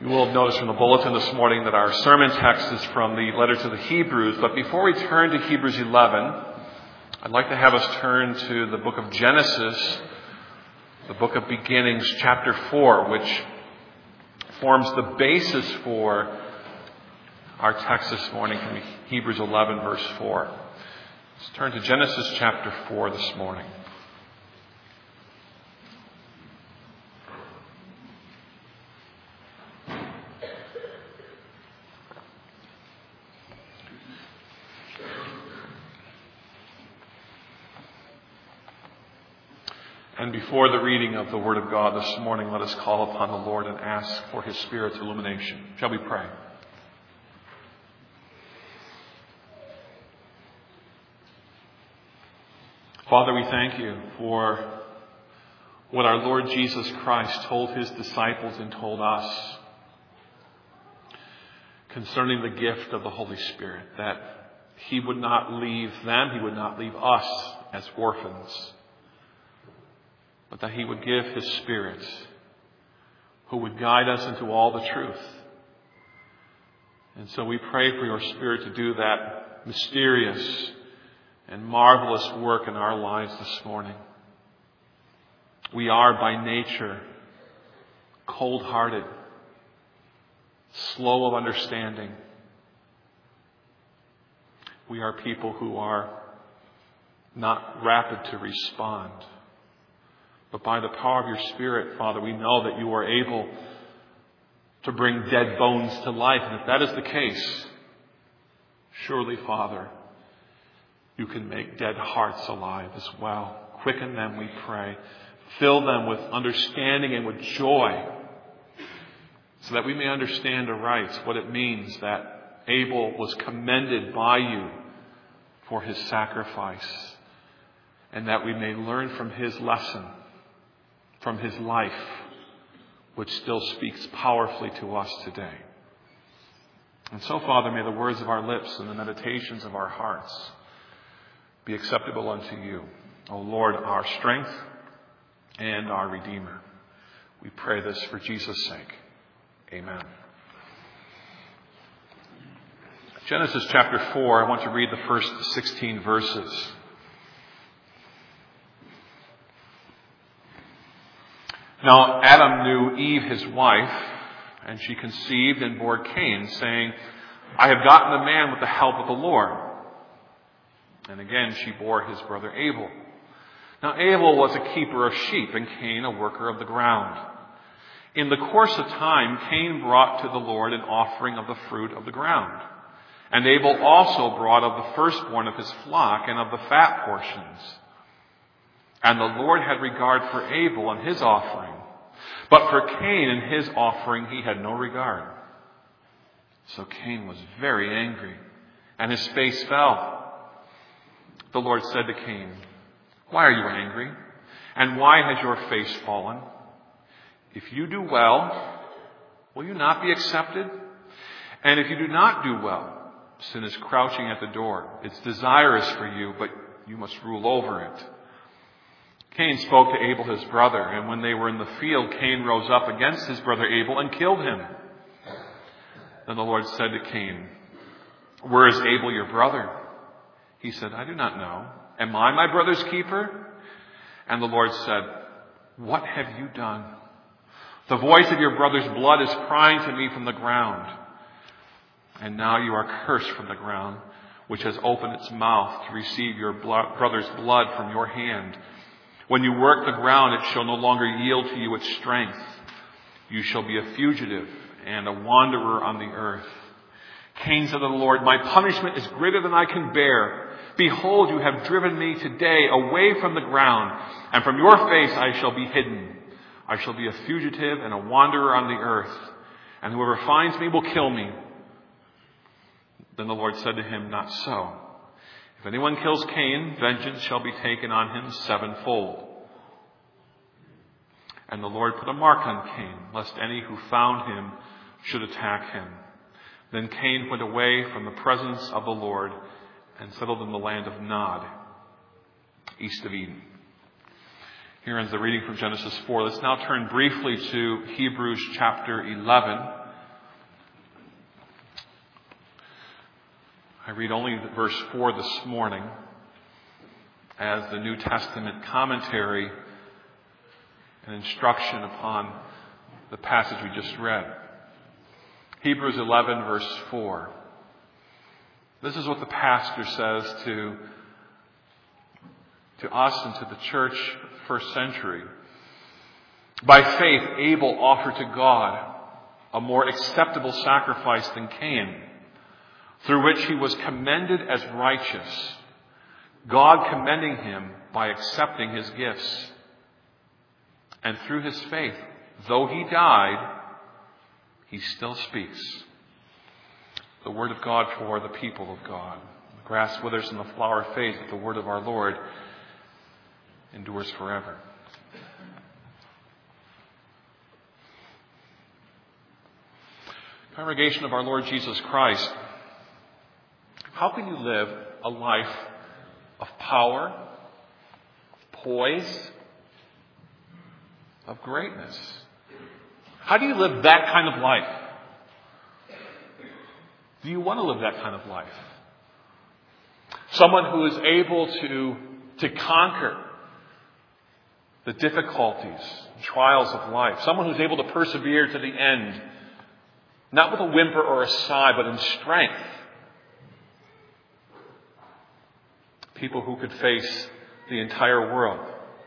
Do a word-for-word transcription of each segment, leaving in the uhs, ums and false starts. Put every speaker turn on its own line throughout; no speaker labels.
You will have noticed from the bulletin this morning that our sermon text is from the letter to the Hebrews. But before we turn to Hebrews eleven, I'd like to have us turn to the book of Genesis, the book of beginnings, chapter four, which forms the basis for our text this morning from Hebrews eleven, verse four. Let's turn to Genesis chapter four this morning. And before the reading of the Word of God this morning, let us call upon the Lord and ask for His Spirit's illumination. Shall we pray? Father, we thank you for what our Lord Jesus Christ told His disciples and told us concerning the gift of the Holy Spirit, that He would not leave them, He would not leave us as orphans, but that He would give His Spirit, who would guide us into all the truth. And so we pray for your Spirit to do that mysterious and marvelous work in our lives this morning. We are by nature cold-hearted, slow of understanding. We are people who are not rapid to respond. But by the power of your Spirit, Father, we know that you are able to bring dead bones to life. And if that is the case, surely, Father, you can make dead hearts alive as well. Quicken them, we pray. Fill them with understanding and with joy, so that we may understand aright what it means that Abel was commended by you for his sacrifice, and that we may learn from his lesson, from his life, which still speaks powerfully to us today. And so, Father, may the words of our lips and the meditations of our hearts be acceptable unto you, O Lord, our strength and our Redeemer. We pray this for Jesus' sake. Amen. Genesis chapter four, I want to read the first sixteen verses. Now Adam knew Eve his wife, and she conceived and bore Cain, saying, I have gotten a man with the help of the Lord. And again she bore his brother Abel. Now Abel was a keeper of sheep, and Cain a worker of the ground. In the course of time, Cain brought to the Lord an offering of the fruit of the ground. And Abel also brought of the firstborn of his flock and of the fat portions. And the Lord had regard for Abel and his offering, but for Cain and his offering he had no regard. So Cain was very angry, and his face fell. The Lord said to Cain, Why are you angry? And why has your face fallen? If you do well, will you not be accepted? And if you do not do well, sin is crouching at the door. It's desirous for you, but you must rule over it. Cain spoke to Abel his brother, and when they were in the field, Cain rose up against his brother Abel and killed him. Then the Lord said to Cain, Where is Abel your brother? He said, I do not know. Am I my brother's keeper? And the Lord said, What have you done? The voice of your brother's blood is crying to me from the ground. And now you are cursed from the ground, which has opened its mouth to receive your blood, brother's blood from your hand. When you work the ground, it shall no longer yield to you its strength. You shall be a fugitive and a wanderer on the earth. Cain said to the Lord, My punishment is greater than I can bear. Behold, you have driven me today away from the ground, and from your face I shall be hidden. I shall be a fugitive and a wanderer on the earth, and whoever finds me will kill me. Then the Lord said to him, Not so. If anyone kills Cain, vengeance shall be taken on him sevenfold. And the Lord put a mark on Cain, lest any who found him should attack him. Then Cain went away from the presence of the Lord and settled in the land of Nod, east of Eden. Here ends the reading from Genesis four. Let's now turn briefly to Hebrews chapter eleven. read only verse four this morning as the New Testament commentary and instruction upon the passage we just read. Hebrews eleven, verse four. This is what the pastor says to, to us and to the church of the first century. By faith, Abel offered to God a more acceptable sacrifice than Cain, through which he was commended as righteous, God commending him by accepting his gifts. And through his faith, though he died, he still speaks. The word of God for the people of God. The grass withers and the flower fades, but the word of our Lord endures forever. Congregation of our Lord Jesus Christ, how can you live a life of power, of poise, of greatness? How do you live that kind of life? Do you want to live that kind of life? Someone who is able to, to conquer the difficulties, trials of life. Someone who's able to persevere to the end. Not with a whimper or a sigh, but in strength. People who could face the entire world.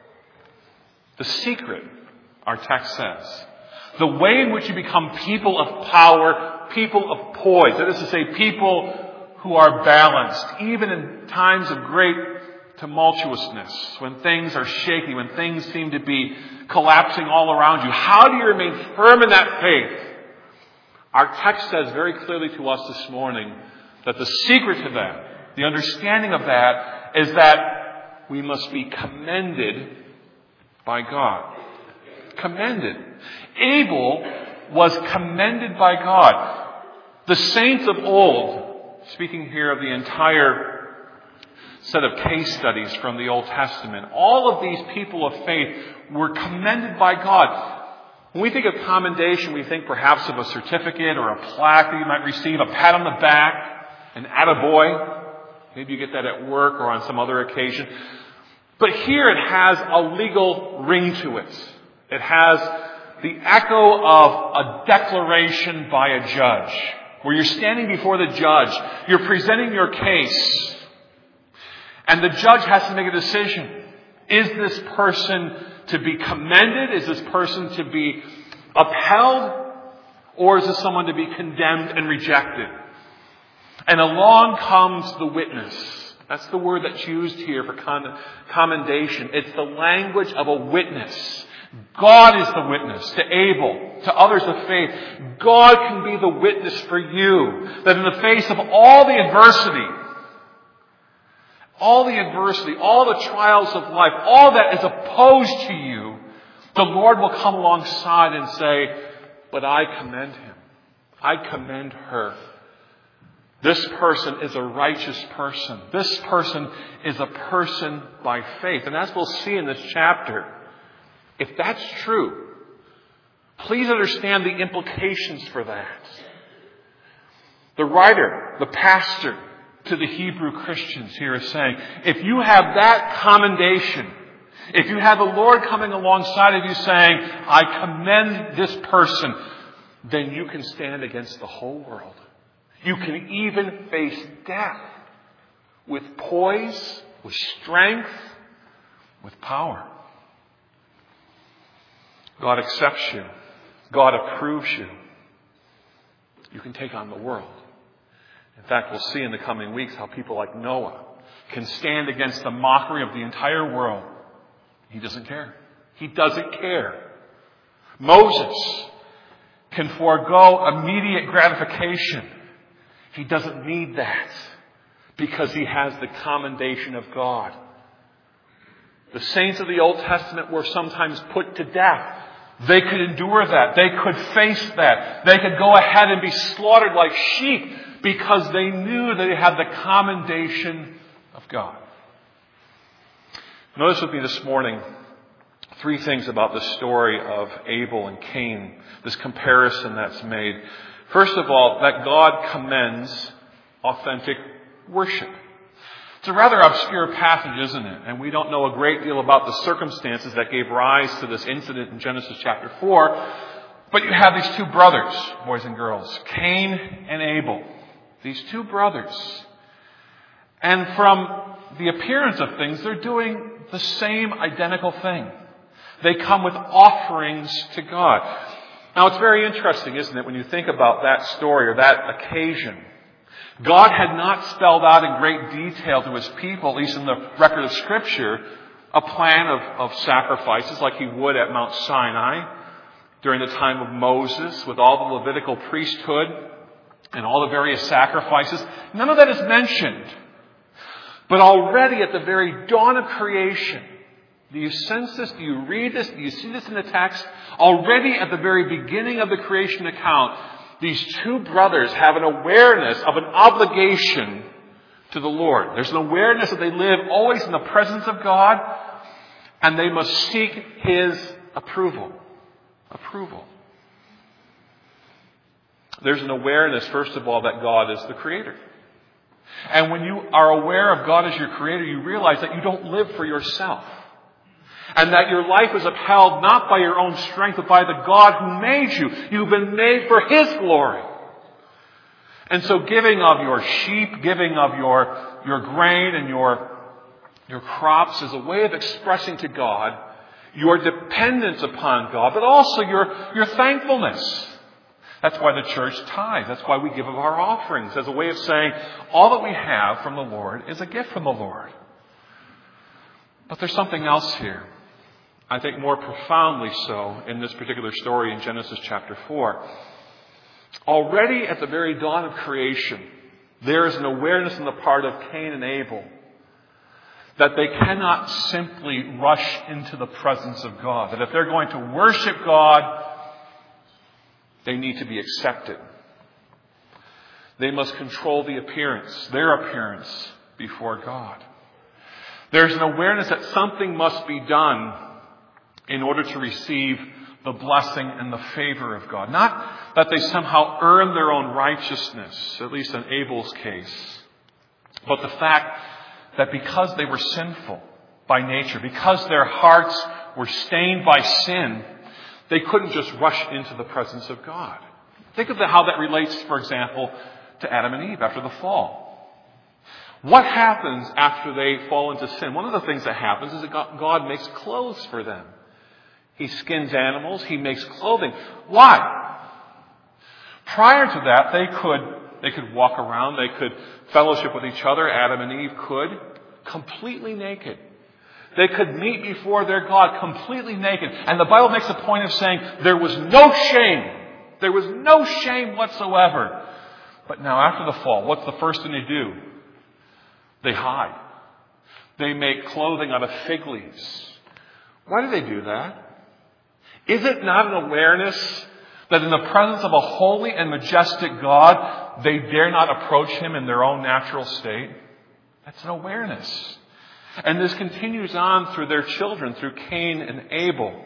The secret, our text says, the way in which you become people of power, people of poise, that is to say, people who are balanced, even in times of great tumultuousness, when things are shaky, when things seem to be collapsing all around you. How do you remain firm in that faith? Our text says very clearly to us this morning that the secret to that, the understanding of that, is that we must be commended by God. Commended. Abel was commended by God. The saints of old, speaking here of the entire set of case studies from the Old Testament, all of these people of faith were commended by God. When we think of commendation, we think perhaps of a certificate or a plaque that you might receive, a pat on the back, an attaboy. Maybe you get that at work or on some other occasion. But here it has a legal ring to it. It has the echo of a declaration by a judge, where you're standing before the judge, you're presenting your case, and the judge has to make a decision. Is this person to be commended? Is this person to be upheld? Or is this someone to be condemned and rejected? And along comes the witness. That's the word that's used here for commendation. It's the language of a witness. God is the witness to Abel, to others of faith. God can be the witness for you, that in the face of all the adversity, all the adversity, all the trials of life, all that is opposed to you, the Lord will come alongside and say, but I commend him. I commend her. This person is a righteous person. This person is a person by faith. And as we'll see in this chapter, if that's true, please understand the implications for that. The writer, the pastor to the Hebrew Christians here is saying, if you have that commendation, if you have the Lord coming alongside of you saying, I commend this person, then you can stand against the whole world. You can even face death with poise, with strength, with power. God accepts you. God approves you. You can take on the world. In fact, we'll see in the coming weeks how people like Noah can stand against the mockery of the entire world. He doesn't care. He doesn't care. Moses can forego immediate gratification. He doesn't need that because he has the commendation of God. The saints of the Old Testament were sometimes put to death. They could endure that. They could face that. They could go ahead and be slaughtered like sheep because they knew that they had the commendation of God. Notice with me this morning three things about the story of Abel and Cain, this comparison that's made. First of all, that God commends authentic worship. It's a rather obscure passage, isn't it? And we don't know a great deal about the circumstances that gave rise to this incident in Genesis chapter four. But you have these two brothers, boys and girls, Cain and Abel. These two brothers. And from the appearance of things, they're doing the same identical thing. They come with offerings to God. Now, it's very interesting, isn't it, when you think about that story or that occasion. God had not spelled out in great detail to his people, at least in the record of Scripture, a plan of, of sacrifices like he would at Mount Sinai during the time of Moses with all the Levitical priesthood and all the various sacrifices. None of that is mentioned. But already at the very dawn of creation, do you sense this? Do you read this? Do you see this in the text? Already at the very beginning of the creation account, these two brothers have an awareness of an obligation to the Lord. There's an awareness that they live always in the presence of God, and they must seek his approval. Approval. There's an awareness, first of all, that God is the creator. And when you are aware of God as your creator, you realize that you don't live for yourself. And that your life is upheld not by your own strength, but by the God who made you. You've been made for his glory. And so giving of your sheep, giving of your, your grain and your, your crops is a way of expressing to God your dependence upon God, but also your, your thankfulness. That's why the church tithes. That's why we give of our offerings, as a way of saying all that we have from the Lord is a gift from the Lord. But there's something else here. I think more profoundly so in this particular story in Genesis chapter four. Already at the very dawn of creation, there is an awareness on the part of Cain and Abel that they cannot simply rush into the presence of God. That if they're going to worship God, they need to be accepted. They must control the appearance, their appearance, before God. There's an awareness that something must be done in order to receive the blessing and the favor of God. Not that they somehow earn their own righteousness, at least in Abel's case, but the fact that because they were sinful by nature, because their hearts were stained by sin, they couldn't just rush into the presence of God. Think of the, how that relates, for example, to Adam and Eve after the fall. What happens after they fall into sin? One of the things that happens is that God makes clothes for them. He skins animals. He makes clothing. Why? Prior to that, they could, they could walk around. They could fellowship with each other. Adam and Eve could, completely naked. They could meet before their God completely naked. And the Bible makes a point of saying there was no shame. There was no shame whatsoever. But now after the fall, what's the first thing they do? They hide. They make clothing out of fig leaves. Why do they do that? Is it not an awareness that in the presence of a holy and majestic God, they dare not approach him in their own natural state? That's an awareness. And this continues on through their children, through Cain and Abel.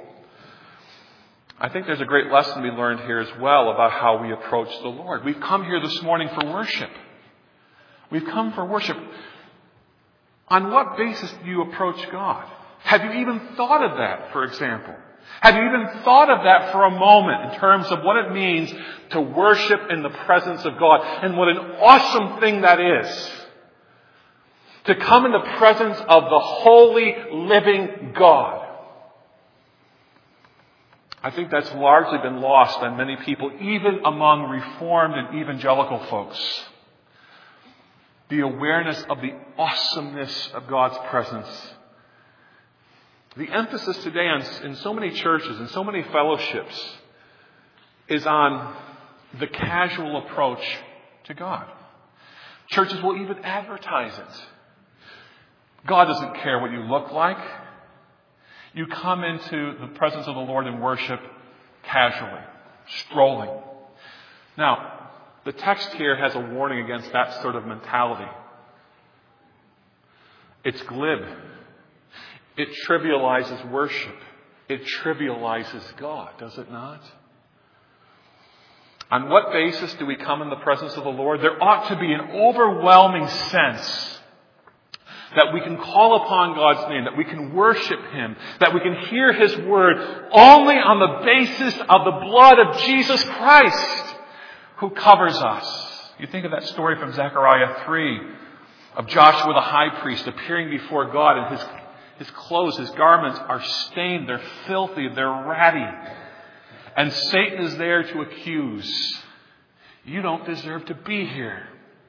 I think there's a great lesson we learned here as well about how we approach the Lord. We've come here this morning for worship. We've come for worship. On what basis do you approach God? Have you even thought of that, for example? Have you even thought of that for a moment in terms of what it means to worship in the presence of God? And what an awesome thing that is. To come in the presence of the holy, living God. I think that's largely been lost on many people, even among Reformed and evangelical folks. The awareness of the awesomeness of God's presence. The emphasis today on, in so many churches and so many fellowships is on the casual approach to God. Churches will even advertise it. God doesn't care what you look like. You come into the presence of the Lord in worship casually, strolling. Now, the text here has a warning against that sort of mentality. It's glib. It trivializes worship. It trivializes God, does it not? On what basis do we come in the presence of the Lord? There ought to be an overwhelming sense that we can call upon God's name, that we can worship Him, that we can hear His word only on the basis of the blood of Jesus Christ who covers us. You think of that story from Zechariah three of Joshua the high priest appearing before God, and his, his clothes, his garments are stained, they're filthy, they're ratty. And Satan is there to accuse. You don't deserve to be here.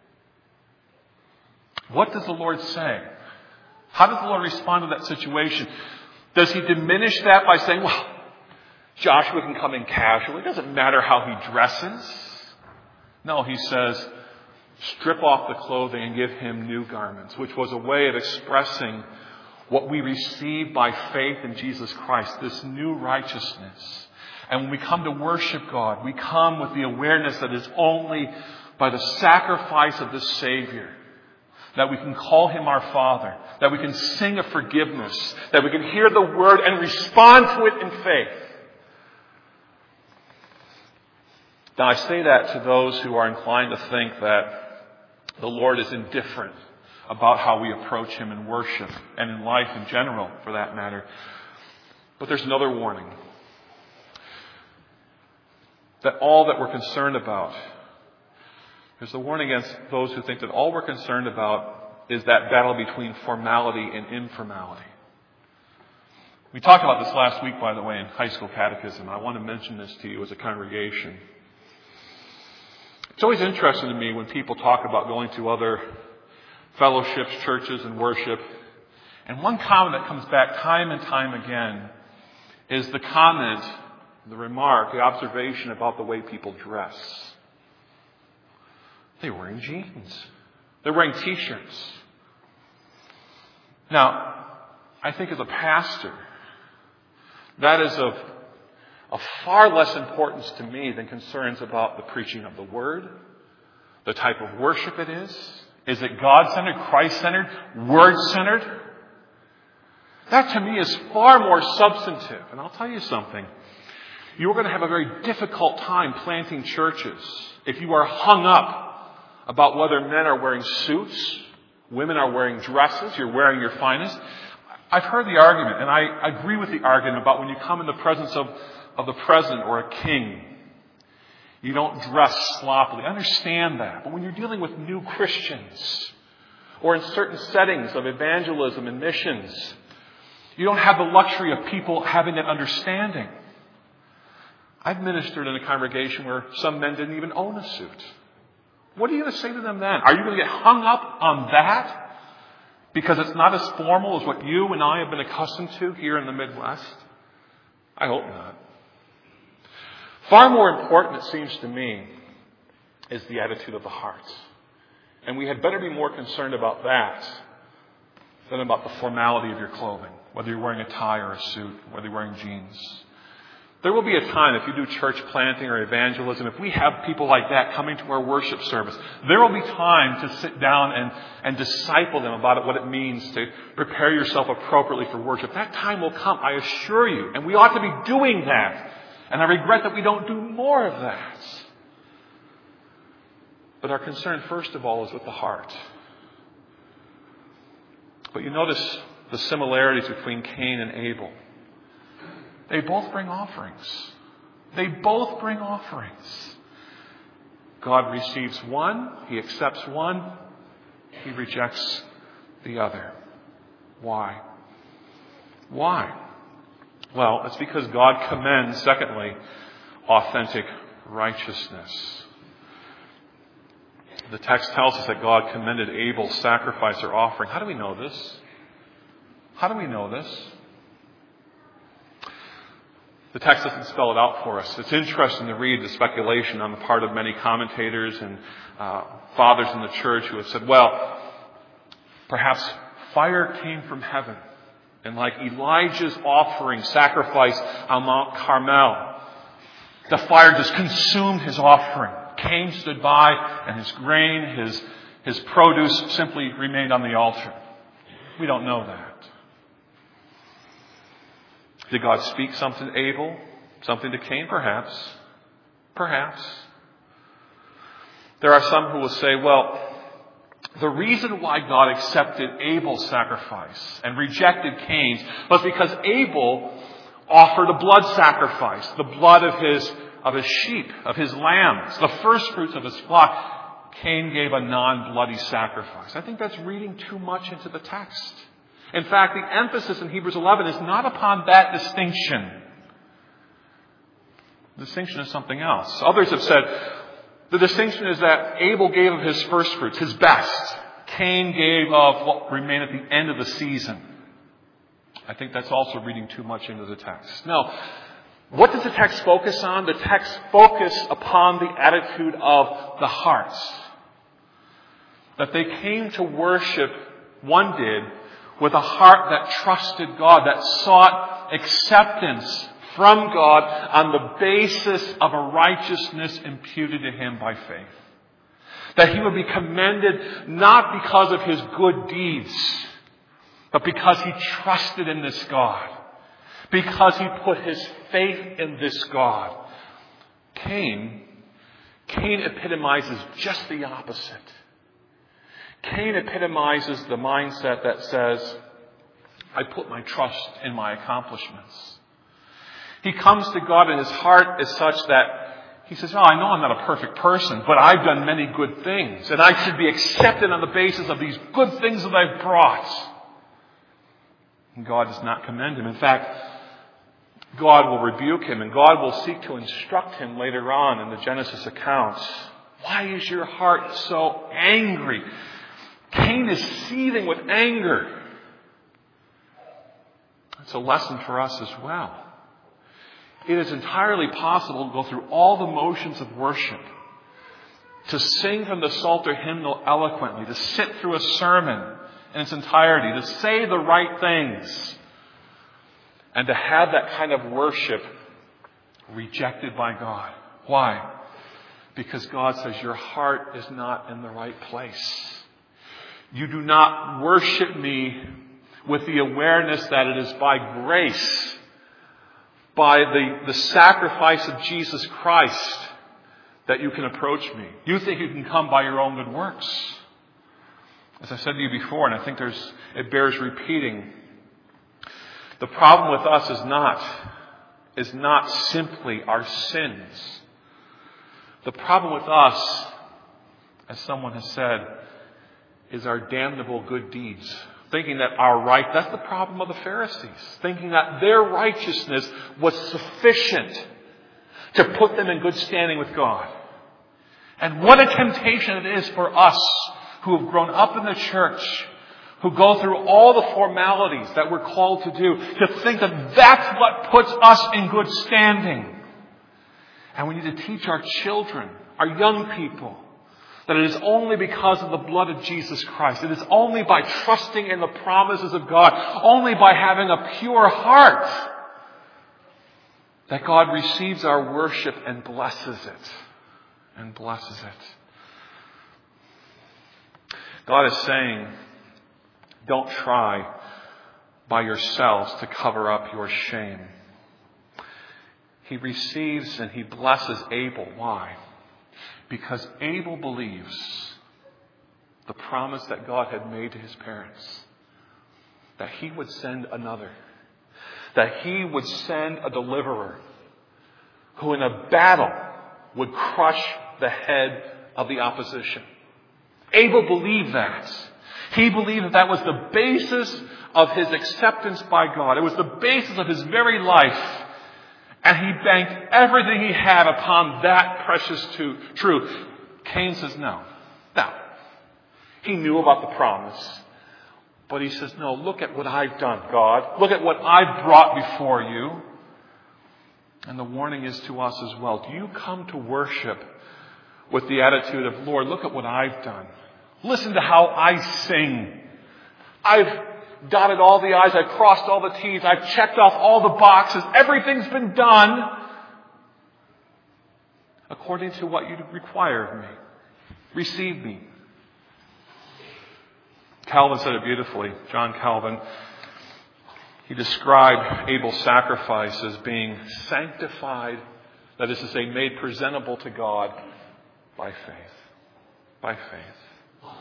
What does the Lord say? How does the Lord respond to that situation? Does He diminish that by saying, well, Joshua can come in casually. It doesn't matter how he dresses. No, He says, strip off the clothing and give him new garments, which was a way of expressing what we receive by faith in Jesus Christ, this new righteousness. And when we come to worship God, we come with the awareness that it's only by the sacrifice of the Savior that we can call Him our Father, that we can sing of forgiveness, that we can hear the Word and respond to it in faith. Now, I say that to those who are inclined to think that the Lord is indifferent about how we approach Him in worship and in life in general, for that matter. But there's another warning. That all that we're concerned about, there's a warning against those who think that all we're concerned about is that battle between formality and informality. We talked about this last week, by the way, in high school catechism. I want to mention this to you as a congregation. It's always interesting to me when people talk about going to other fellowships, churches, and worship. And one comment that comes back time and time again is the comment, the remark, the observation about the way people dress. They're wearing jeans. They're wearing t-shirts. Now, I think as a pastor, that is of, of far less importance to me than concerns about the preaching of the Word, the type of worship it is. Is it God-centered, Christ-centered, Word-centered? That to me is far more substantive. And I'll tell you something. You're going to have a very difficult time planting churches if you are hung up about whether men are wearing suits, women are wearing dresses, you're wearing your finest. I've heard the argument, and I agree with the argument about when you come in the presence of, of the president or a king, you don't dress sloppily. I understand that. But when you're dealing with new Christians, or in certain settings of evangelism and missions, you don't have the luxury of people having that understanding. I've ministered in a congregation where some men didn't even own a suit. What are you going to say to them then? Are you going to get hung up on that because it's not as formal as what you and I have been accustomed to here in the Midwest? I hope not. Far more important, it seems to me, is the attitude of the heart. And we had better be more concerned about that than about the formality of your clothing, whether you're wearing a tie or a suit, whether you're wearing jeans. There will be a time, if you do church planting or evangelism, if we have people like that coming to our worship service, there will be time to sit down and, and disciple them about it, what it means to prepare yourself appropriately for worship. That time will come, I assure you, and we ought to be doing that. And I regret that we don't do more of that. But our concern, first of all, is with the heart. But you notice the similarities between Cain and Abel. They both bring offerings. They both bring offerings. God receives one. He accepts one. He rejects the other. Why? Why? Well, it's because God commends, secondly, authentic righteousness. The text tells us that God commended Abel's sacrifice or offering. How do we know this? How do we know this? The text doesn't spell it out for us. It's interesting to read the speculation on the part of many commentators and uh, fathers in the church who have said, well, perhaps fire came from heaven. And like Elijah's offering, sacrifice on Mount Carmel, the fire just consumed his offering. Cain stood by, and his grain, his, his produce simply remained on the altar. We don't know that. Did God speak something to Abel? Something to Cain? Perhaps. Perhaps. There are some who will say, well, the reason why God accepted Abel's sacrifice and rejected Cain's was because Abel offered a blood sacrifice, the blood of his, of his sheep, of his lambs, the first fruits of his flock. Cain gave a non-bloody sacrifice. I think that's reading too much into the text. In fact, the emphasis in Hebrews eleven is not upon that distinction. The distinction is something else. Others have said the distinction is that Abel gave of his first fruits, his best. Cain gave of what remained at the end of the season. I think that's also reading too much into the text. No. What does the text focus on? The text focuses upon the attitude of the hearts. That they came to worship, one did, with a heart that trusted God, that sought acceptance from God on the basis of a righteousness imputed to him by faith. That he would be commended not because of his good deeds, but because he trusted in this God. Because he put his faith in this God. Cain, Cain epitomizes just the opposite. Cain epitomizes the mindset that says, I put my trust in my accomplishments. He comes to God and his heart is such that he says, oh, I know I'm not a perfect person, but I've done many good things, and I should be accepted on the basis of these good things that I've brought. And God does not commend him. In fact, God will rebuke him, and God will seek to instruct him later on in the Genesis accounts. Why is your heart so angry? Cain is seething with anger. It's a lesson for us as well. It is entirely possible to go through all the motions of worship, to sing from the Psalter hymnal eloquently, to sit through a sermon in its entirety, to say the right things, and to have that kind of worship rejected by God. Why? Because God says your heart is not in the right place. You do not worship me with the awareness that it is by grace, by the, the sacrifice of Jesus Christ, that you can approach me. You think you can come by your own good works. As I said to you before, and I think there's it bears repeating, the problem with us is not, is not simply our sins. The problem with us, as someone has said, is our damnable good deeds. Thinking that our right, that's the problem of the Pharisees. Thinking that their righteousness was sufficient to put them in good standing with God. And what a temptation it is for us who have grown up in the church, who go through all the formalities that we're called to do, to think that that's what puts us in good standing. And we need to teach our children, our young people, that it is only because of the blood of Jesus Christ. It is only by trusting in the promises of God, only by having a pure heart, that God receives our worship and blesses it. And blesses it. God is saying, don't try by yourselves to cover up your shame. He receives and he blesses Abel. Why? Because Abel believes the promise that God had made to his parents, that he would send another, that he would send a deliverer who in a battle would crush the head of the opposition. Abel believed that. He believed that that was the basis of his acceptance by God. It was the basis of his very life. And he banked everything he had upon that precious truth. Cain says no. Now, he knew about the promise. But he says, no, look at what I've done, God. Look at what I've brought before you. And the warning is to us as well. Do you come to worship with the attitude of, Lord, look at what I've done. Listen to how I sing. I've dotted all the I's. I've crossed all the T's. I've checked off all the boxes. Everything's been done according to what you require of me. Receive me. Calvin said it beautifully. John Calvin. He described Abel's sacrifice as being sanctified, that is to say, made presentable to God by faith. by faith.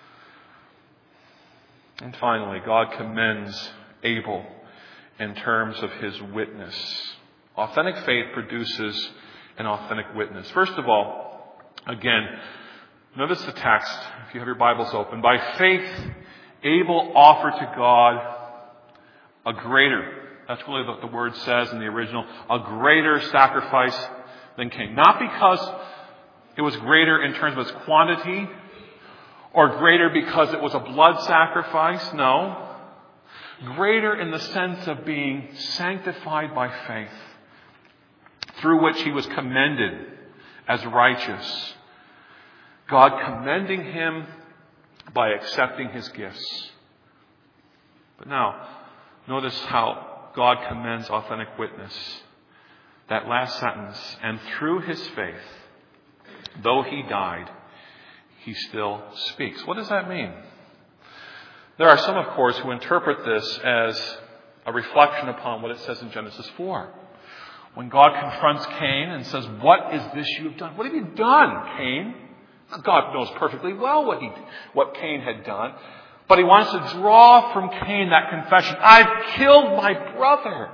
And finally, God commends Abel in terms of his witness. Authentic faith produces an authentic witness. First of all, again, notice the text, if you have your Bibles open. By faith, Abel offered to God a greater, that's really what the word says in the original, a greater sacrifice than Cain. Not because it was greater in terms of its quantity, or greater because it was a blood sacrifice. No. Greater in the sense of being sanctified by faith, through which he was commended as righteous. God commending him by accepting his gifts. But now, notice how God commends authentic witness. That last sentence, and through his faith, though he died, he still speaks. What does that mean? There are some, of course, who interpret this as a reflection upon what it says in Genesis four. When God confronts Cain and says, "What is this you have done? What have you done, Cain?" God knows perfectly well what he, what Cain had done. But he wants to draw from Cain that confession. I've killed my brother.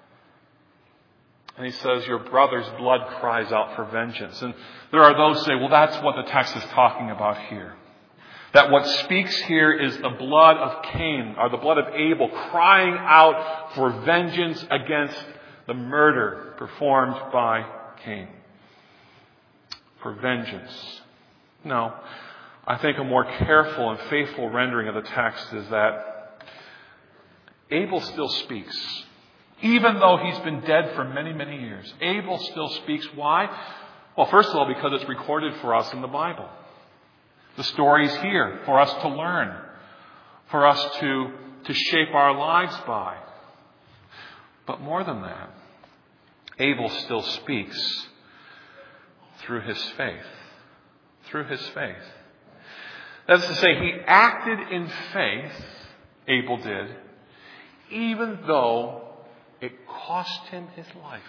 And he says, your brother's blood cries out for vengeance. And there are those who say, well, that's what the text is talking about here. That what speaks here is the blood of Cain, or the blood of Abel, crying out for vengeance against the murder performed by Cain. For vengeance. No. I think a more careful and faithful rendering of the text is that Abel still speaks. Even though he's been dead for many, many years. Abel still speaks. Why? Well, first of all, because it's recorded for us in the Bible. The story's here for us to learn. For us to, to shape our lives by. But more than that, Abel still speaks through his faith. Through his faith. That is to say, he acted in faith, Abel did, even though it cost him his life.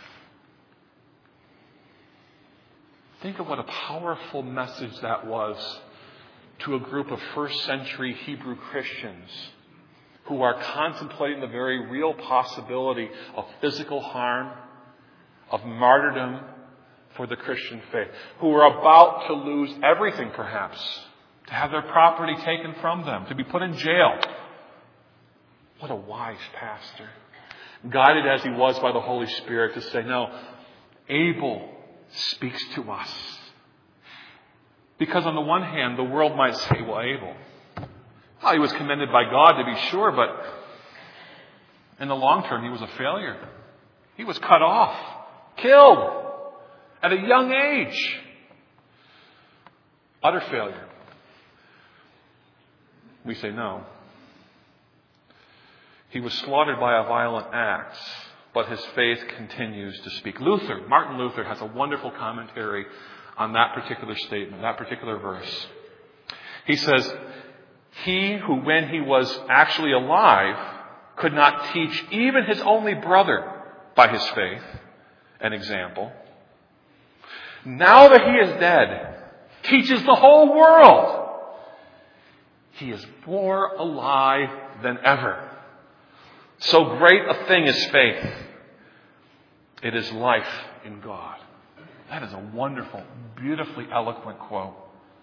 Think of what a powerful message that was to a group of first century Hebrew Christians who are contemplating the very real possibility of physical harm, of martyrdom for the Christian faith, who are about to lose everything perhaps, to have their property taken from them, to be put in jail. What a wise pastor. Guided as he was by the Holy Spirit to say, no, Abel speaks to us. Because on the one hand, the world might say, well, Abel, well, he was commended by God to be sure, but in the long term, he was a failure. He was cut off, killed at a young age. Utter failure. We say no. He was slaughtered by a violent act, but his faith continues to speak. Luther, Martin Luther, has a wonderful commentary on that particular statement, that particular verse. He says, he who when he was actually alive could not teach even his only brother by his faith an example, now that he is dead, teaches the whole world. He is more alive than ever. So great a thing is faith. It is life in God. That is a wonderful, beautifully eloquent quote.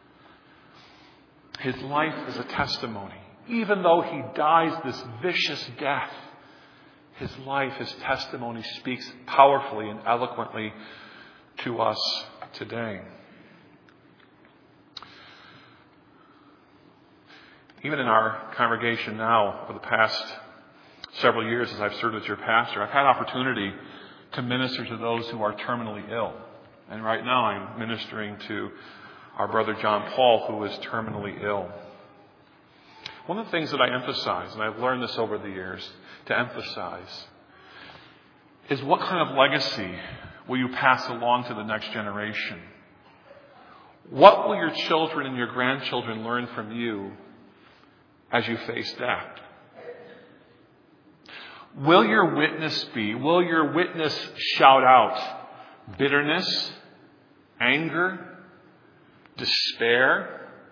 His life is a testimony. Even though he dies this vicious death, his life, his testimony speaks powerfully and eloquently to us today. Even in our congregation now, for the past several years as I've served as your pastor, I've had opportunity to minister to those who are terminally ill. And right now I'm ministering to our brother John Paul, who is terminally ill. One of the things that I emphasize, and I've learned this over the years to emphasize, is what kind of legacy will you pass along to the next generation? What will your children and your grandchildren learn from you as you face death? Will your witness be, will your witness shout out bitterness, anger, despair,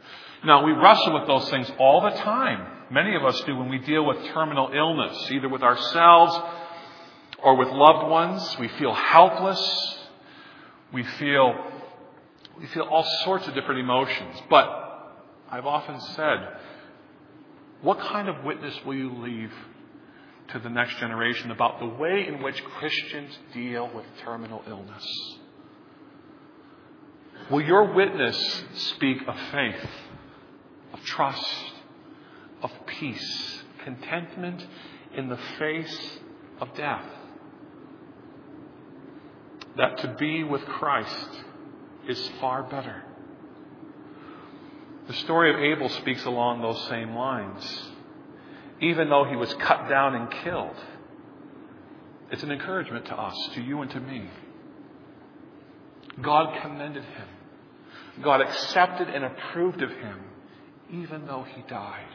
Now, we wrestle with those things all the time. Many of us do when we deal with terminal illness, either with ourselves or with loved ones. We feel helpless. We feel, we feel all sorts of different emotions. But I've often said, what kind of witness will you leave to the next generation about the way in which Christians deal with terminal illness? Will your witness speak of faith, of trust, of peace, contentment in the face of death? That to be with Christ is far better. The story of Abel speaks along those same lines. Even though he was cut down and killed, it's an encouragement to us, to you and to me. God commended him. God accepted and approved of him, even though he died.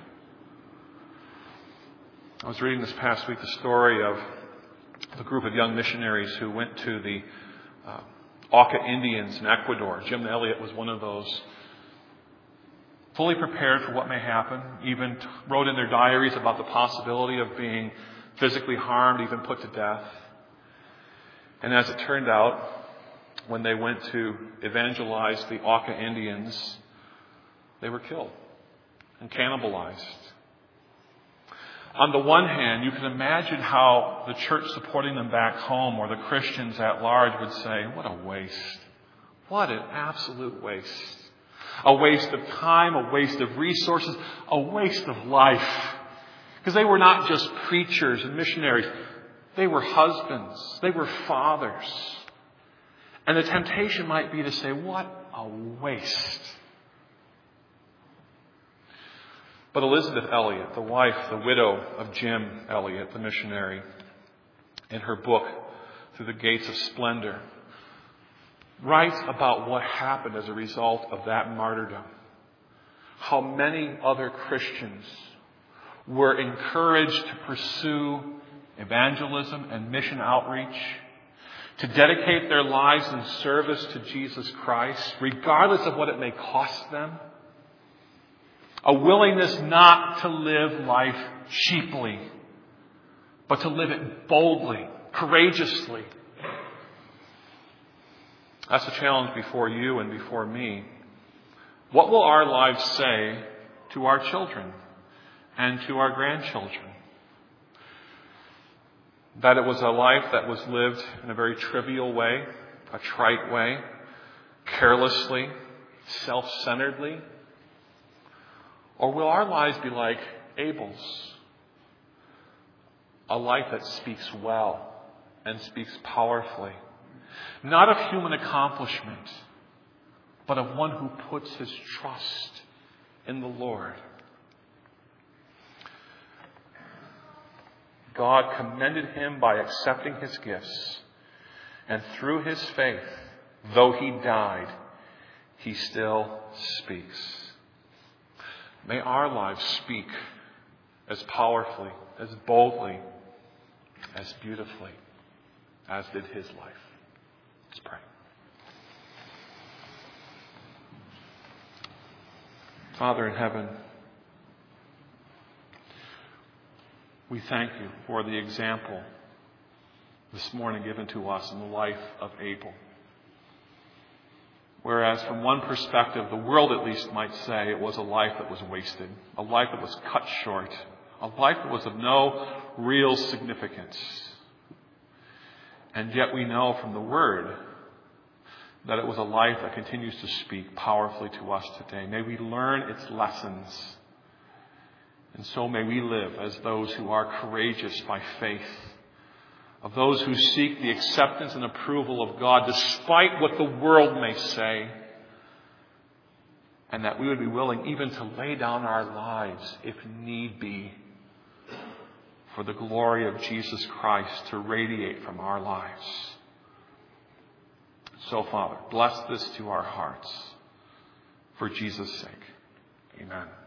I was reading this past week the story of the group of young missionaries who went to the uh, Auca Indians in Ecuador. Jim Elliot was one of those. Fully prepared for what may happen, even wrote in their diaries about the possibility of being physically harmed, even put to death. And as it turned out, when they went to evangelize the Auca Indians, they were killed and cannibalized. On the one hand, you can imagine how the church supporting them back home or the Christians at large would say, what a waste. What an absolute waste. A waste of time, a waste of resources, a waste of life. Because they were not just preachers and missionaries. They were husbands. They were fathers. And the temptation might be to say, what a waste. But Elisabeth Elliot, the wife, the widow of Jim Elliot, the missionary, in her book, Through the Gates of Splendor, writes about what happened as a result of that martyrdom. How many other Christians were encouraged to pursue evangelism and mission outreach, to dedicate their lives in service to Jesus Christ, regardless of what it may cost them. A willingness not to live life cheaply, but to live it boldly, courageously. That's the challenge before you and before me. What will our lives say to our children and to our grandchildren? That it was a life that was lived in a very trivial way, a trite way, carelessly, self-centeredly? Or will our lives be like Abel's? A life that speaks well and speaks powerfully. Not of human accomplishment, but of one who puts his trust in the Lord. God commended him by accepting his gifts, and through his faith, though he died, he still speaks. May our lives speak as powerfully, as boldly, as beautifully as did his life. Let's pray. Father in heaven, we thank you for the example this morning given to us in the life of Abel. Whereas from one perspective, the world at least might say it was a life that was wasted, a life that was cut short, a life that was of no real significance. And yet we know from the Word that it was a life that continues to speak powerfully to us today. May we learn its lessons. And so may we live as those who are courageous by faith, of those who seek the acceptance and approval of God despite what the world may say, and that we would be willing even to lay down our lives if need be for the glory of Jesus Christ to radiate from our lives. So, Father, bless this to our hearts for Jesus' sake. Amen.